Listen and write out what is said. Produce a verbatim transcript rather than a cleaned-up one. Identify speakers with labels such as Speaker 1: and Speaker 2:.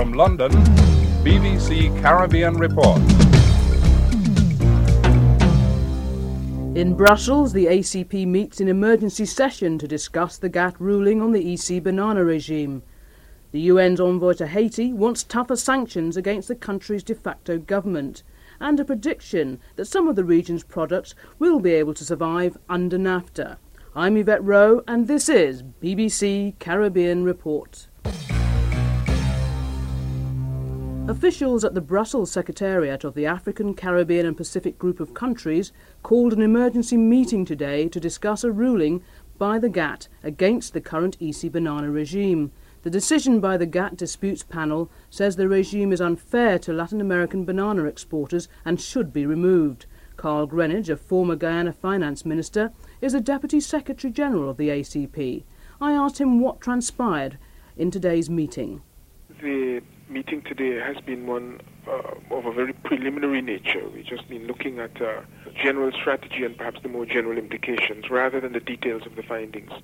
Speaker 1: From London, B B C Caribbean Report.
Speaker 2: In Brussels, the A C P meets in emergency session to discuss the G A T T ruling on the E C banana regime. The U N's envoy to Haiti wants tougher sanctions against the country's de facto government and a prediction that some of the region's products will be able to survive under NAFTA. I'm Yvette Rowe and this is B B C Caribbean Report. Officials at the Brussels Secretariat of the African, Caribbean and Pacific Group of Countries called an emergency meeting today to discuss a ruling by the G A T T against the current E C banana regime. The decision by the G A T T Disputes Panel says the regime is unfair to Latin American banana exporters and should be removed. Carl Greenidge, a former Guyana finance minister, is the Deputy Secretary General of the A C P. I asked him what transpired in today's meeting.
Speaker 3: The meeting today has been one uh, of a very preliminary nature. We've just been looking at uh, general strategy and perhaps the more general implications rather than the details of the findings.